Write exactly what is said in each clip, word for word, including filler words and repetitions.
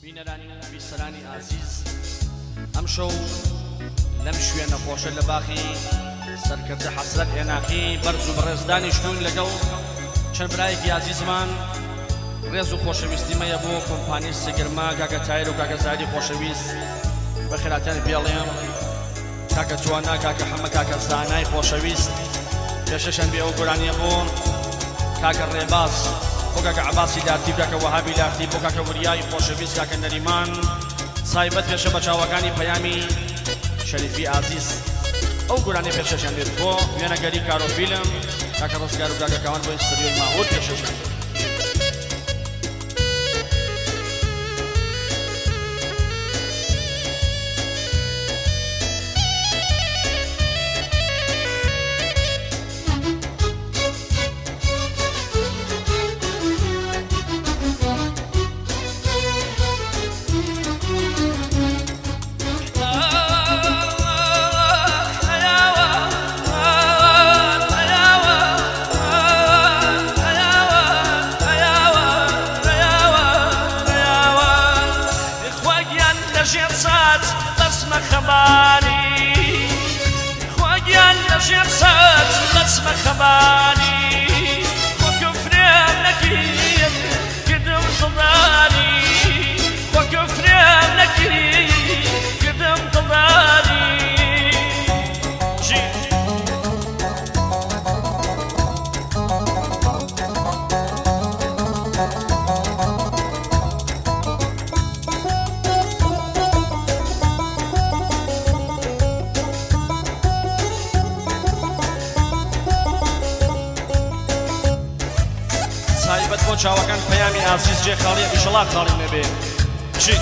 بینەرانی و بیسەرانی ئازیز، ئەم شەو لەم شوێنە خۆشە لە باخی سەرکردە حەسرەت عێناقی بەرز و بەڕێزدانی شتوین لەگەڵ چەند برایەکی ئازیزمان ڕێز و خۆشەویستیمەیە بۆ کۆمپانی سگرما کاکە تایر و کاکە زادی خۆشەویست بە خێراتیان پێڵێم کاکە جوانا کاکە حەمە کاکە زانای خۆشەویست پێشەشان بێ ئەو گۆرانیە بۆ کاکە ڕێباز بۆ کاکە عەباسی لارتی کاکە وەهابی لارتی بۆ کاکە وریای خۆشەویست کاکە نەریمان سایبەت پێشە بە چاوەکانی پەیامی شەریفی ئازیز ئەو گۆرانیە پێشەشان بێت بۆ وێنەگەری کارۆفیلم کاکە ڕزگار و کاکە کاوان بۆ ئینستریۆی ماهۆت پێشەشان بێت. سایبەت بۆ چاوەکان پەیامی ئازیز جێ خاڵیە ئیشەڵا خاڵی نەبێ چی؟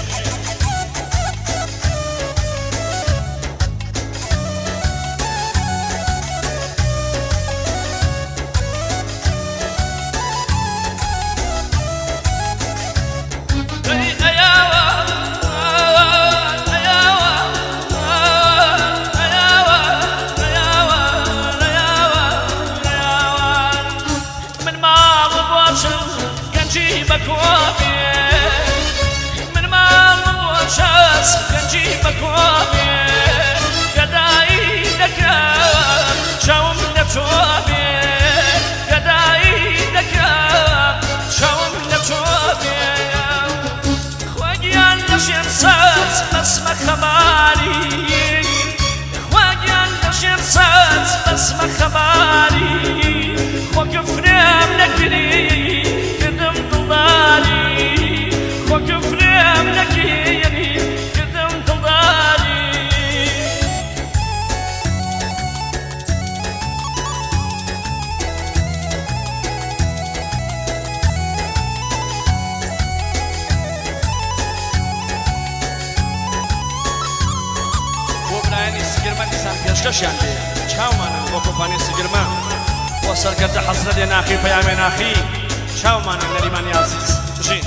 پێشکەشیان بێ چاومانە بۆ کۆمپانی سگرما بۆ سەرکردە حەسرەت عێناقی پەیامی عێناقی چاومانە نەریمانی ئازیز بژین.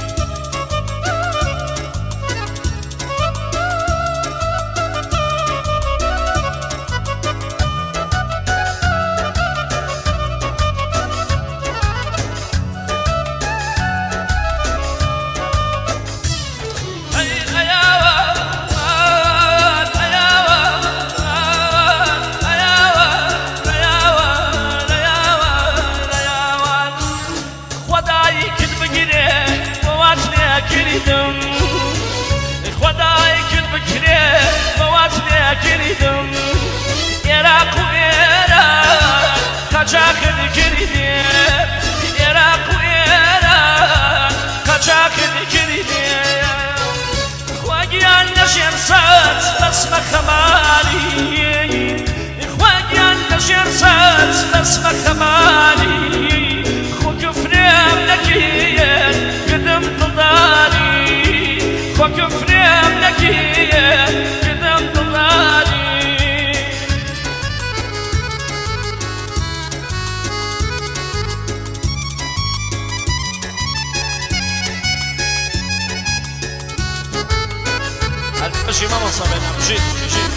اجي ماما صابنا جيت جيت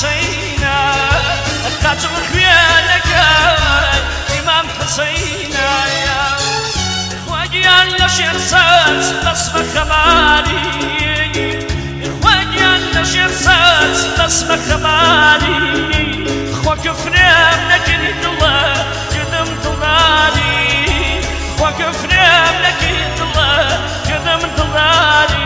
حسينا قاتل خيالك إمام حسينا يا إخوانيان لشير سات بسم خمالي إخوانيان لشير سات بسم خمالي إخوك فريم نجد الله قدم ضلالي إخوك فريم نجد الله قدم ضلالي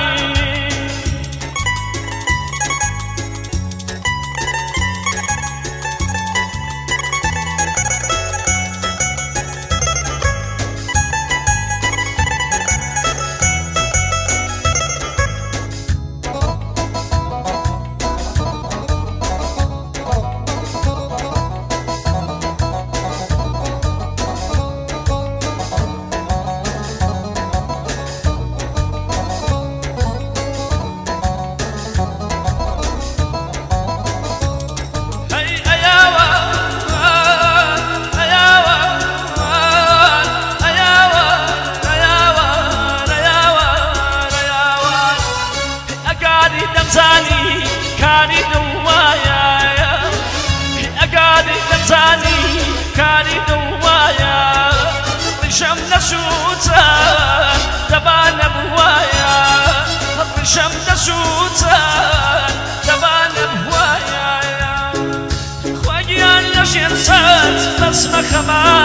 دمزاني كاري دوايا أقاري دمزاني كاري دوايا رشم نسوتا تبان بوايا رشم نسوتا تبان بوايا خواجيان لشير سات بسم خمال